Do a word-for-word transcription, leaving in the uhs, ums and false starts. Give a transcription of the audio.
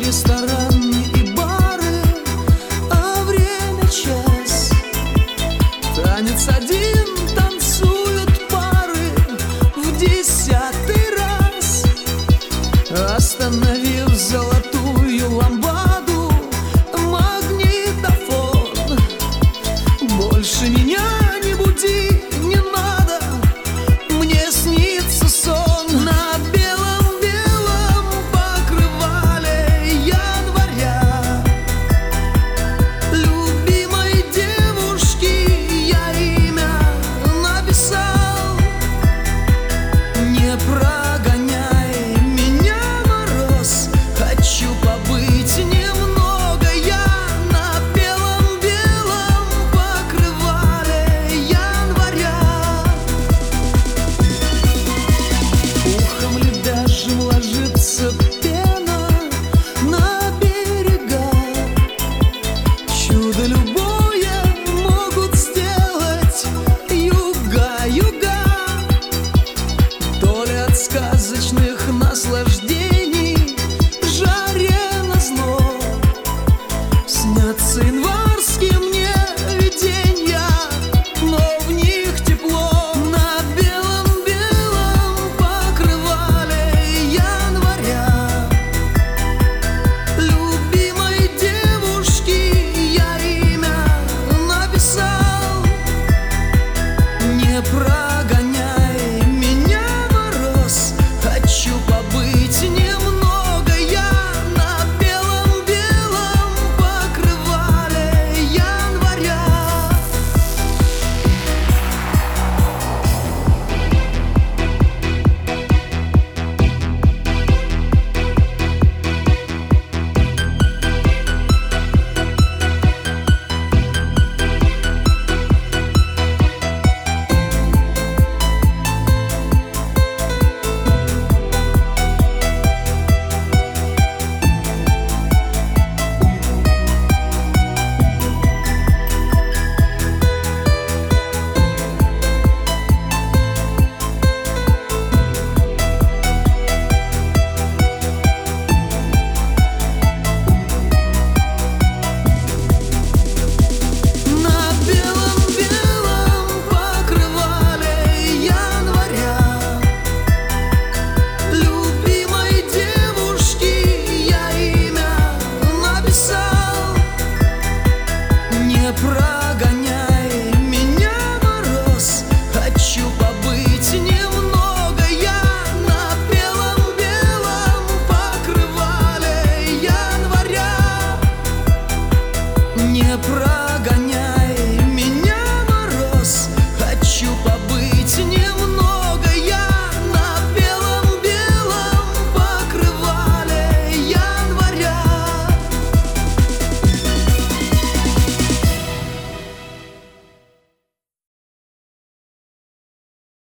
рестораны и бары, а время час. Танец один, танцуют пары в десятый раз. Остановив золотую ламбаду, магнитофон. Больше меня не буди, не надо, мне снится сон. На белом-белом покрывале января любимой девушки я имя написал. Не прогоняй меня, мороз, хочу побыть немного я на белом-белом покрывале января. Ухом ли даже ложится пена на берега? Чудо любое могут сделать юга, юга. То ли от сказочных наслаждений жаре назло снятся январские мне виденья, но в них тепло. На белом-белом покрывале января любимой девушки я имя написал. Не прогоняй меня, мороз, хочу побыть немного я на белом-белом покрывале января. На белом-белом покрывале января любимой девушки я имя написал. Не прогоняй меня, мороз, хочу побыть немного я на белом-белом покрывале января. Не прогоняй